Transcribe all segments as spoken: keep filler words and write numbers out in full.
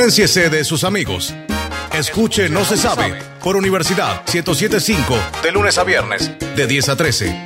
Diferénciese de sus amigos. Escuche No se sabe por Universidad ciento siete punto cinco de lunes a viernes de diez a trece.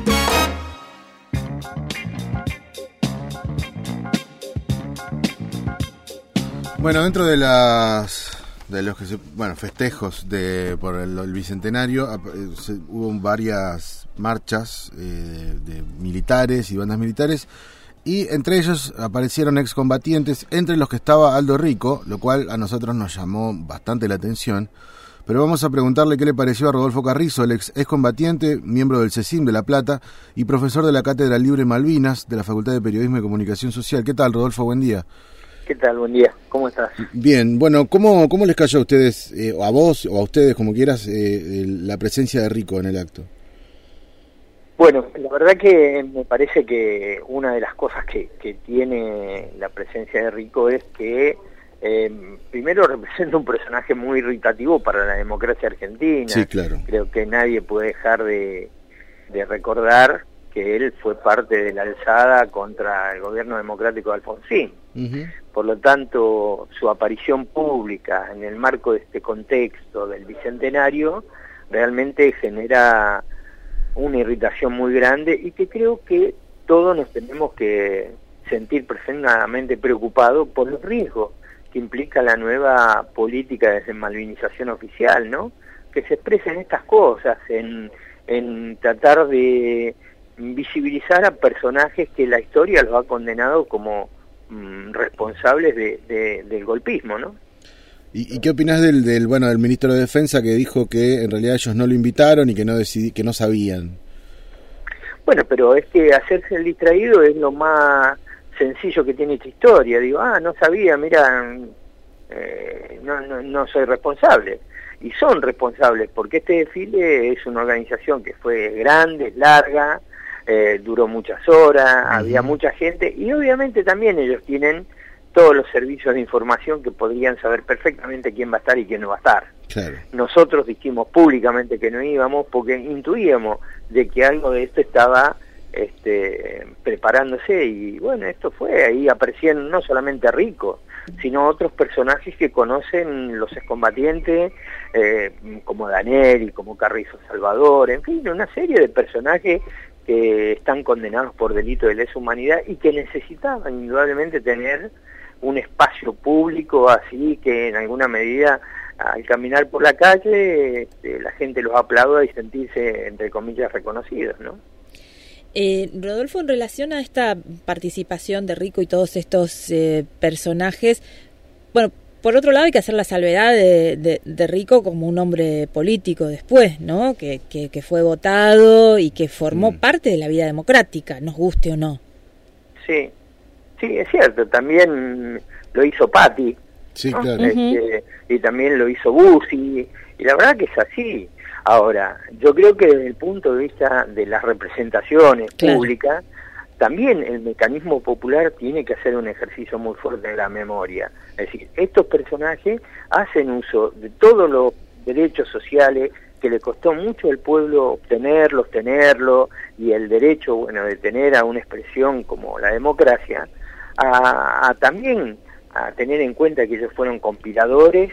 Bueno, dentro de las de los que se, bueno, festejos de por el, el bicentenario se, hubo varias marchas eh, de militares y bandas militares, y entre ellos aparecieron excombatientes, entre los que estaba Aldo Rico, lo cual a nosotros nos llamó bastante la atención. Pero vamos a preguntarle qué le pareció a Rodolfo Carrizo, el ex excombatiente, miembro del CECIM de La Plata y profesor de la Cátedra Libre Malvinas de la Facultad de Periodismo y Comunicación Social. ¿Qué tal, Rodolfo? Buen día. ¿Qué tal? Buen día. ¿Cómo estás? Bien. Bueno, ¿cómo, cómo les cayó a ustedes, eh, o a vos, o a ustedes, como quieras, eh, la presencia de Rico en el acto? Bueno, la verdad que me parece que una de las cosas que, que tiene la presencia de Rico es que eh, primero representa un personaje muy irritativo para la democracia argentina. Sí, claro. Creo que nadie puede dejar de, de recordar que él fue parte de la alzada contra el gobierno democrático de Alfonsín. Uh-huh. Por lo tanto, su aparición pública en el marco de este contexto del Bicentenario realmente genera una irritación muy grande, y que creo que todos nos tenemos que sentir profundamente preocupados por los riesgos que implica la nueva política de desmalvinización oficial, ¿no? Que se expresa en estas cosas, en, en tratar de visibilizar a personajes que la historia los ha condenado como mmm, responsables de, de, del golpismo, ¿no? ¿Y, y qué opinás del, del bueno del ministro de Defensa, que dijo que en realidad ellos no lo invitaron y que no decidí, que no sabían? Bueno, pero es que hacerse el distraído es lo más sencillo que tiene esta historia. Digo, ah, no sabía, mira, eh, no, no, no soy responsable. Y son responsables, porque este desfile es una organización que fue grande, es larga, eh, duró muchas horas, uh-huh. Había mucha gente, y obviamente también ellos tienen todos los servicios de información que podrían saber perfectamente quién va a estar y quién no va a estar. Claro. Nosotros dijimos públicamente que no íbamos porque intuíamos de que algo de esto estaba este, preparándose, y bueno, esto fue, ahí aparecían no solamente Rico, sino otros personajes que conocen los excombatientes, eh, como Daneri, como Carrizo Salvador, en fin, una serie de personajes que están condenados por delito de lesa humanidad y que necesitaban indudablemente tener un espacio público así que en alguna medida al caminar por la calle este, la gente los aplauda y sentirse entre comillas reconocidos, ¿no? Eh, Rodolfo, en relación a esta participación de Rico y todos estos eh, personajes, bueno, por otro lado hay que hacer la salvedad de, de, de Rico como un hombre político después, ¿no? Que, que, que fue votado y que formó mm. parte de la vida democrática, nos guste o no. Sí, sí, es cierto, también lo hizo Patti, sí, ¿no? Claro. Este, y también lo hizo Bussi, y la verdad que es así. Ahora, yo creo que desde el punto de vista de las representaciones claro. públicas, también el mecanismo popular tiene que hacer un ejercicio muy fuerte de la memoria. Es decir, estos personajes hacen uso de todos los derechos sociales que le costó mucho al pueblo obtenerlos, tenerlos, y el derecho, bueno, de tener a una expresión como la democracia, a, a también a tener en cuenta que ellos fueron compiladores,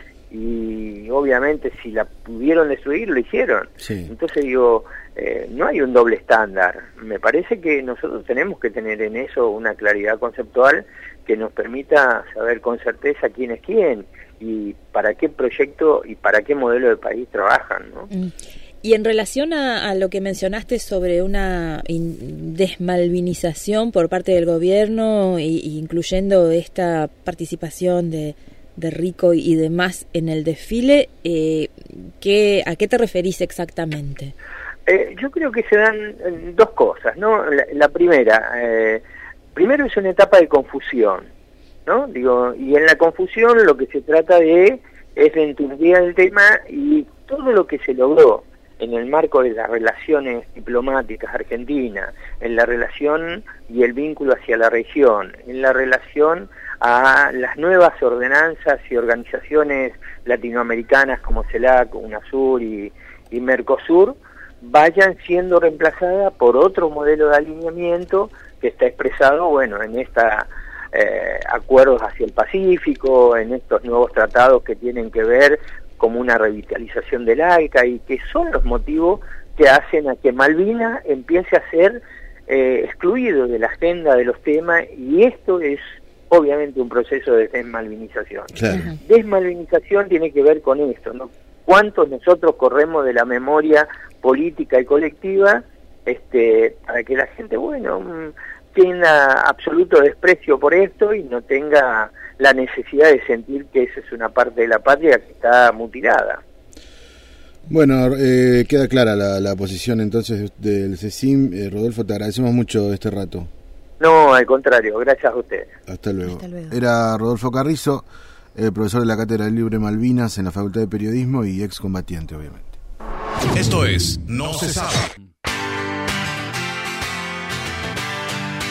y obviamente si la pudieron destruir, lo hicieron. Sí. Entonces digo, eh, no hay un doble estándar. Me parece que nosotros tenemos que tener en eso una claridad conceptual que nos permita saber con certeza quién es quién y para qué proyecto y para qué modelo de país trabajan, ¿no? Mm. Y en relación a, a lo que mencionaste sobre una in, desmalvinización por parte del gobierno, y, y incluyendo esta participación de de Rico y demás en el desfile, eh, ¿qué, ¿a qué te referís exactamente? Eh, yo creo que se dan eh, dos cosas, ¿no? La, la primera, eh, primero es una etapa de confusión, ¿no? Digo, y en la confusión lo que se trata de es de enturbiar el tema, y todo lo que se logró en el marco de las relaciones diplomáticas argentinas, en la relación y el vínculo hacia la región, en la relación a las nuevas ordenanzas y organizaciones latinoamericanas como CELAC, UNASUR y, y Mercosur, vayan siendo reemplazadas por otro modelo de alineamiento que está expresado, bueno, en esta eh, acuerdos hacia el Pacífico, en estos nuevos tratados que tienen que ver como una revitalización del ALCA, y que son los motivos que hacen a que Malvinas empiece a ser eh, excluido de la agenda de los temas, y esto es obviamente un proceso de desmalvinización. Claro. Desmalvinización tiene que ver con esto, ¿no? ¿Cuántos nosotros corremos de la memoria política y colectiva este, para que la gente, bueno, tenga absoluto desprecio por esto y no tenga la necesidad de sentir que esa es una parte de la patria que está mutilada? Bueno, eh, queda clara la, la posición entonces del CECIM. Eh, Rodolfo, te agradecemos mucho este rato. No, al contrario, gracias a ustedes. Hasta luego. Hasta luego. Era Rodolfo Carrizo, eh, profesor de la Cátedra del Libre Malvinas en la Facultad de Periodismo y excombatiente, obviamente. Esto es No se sabe.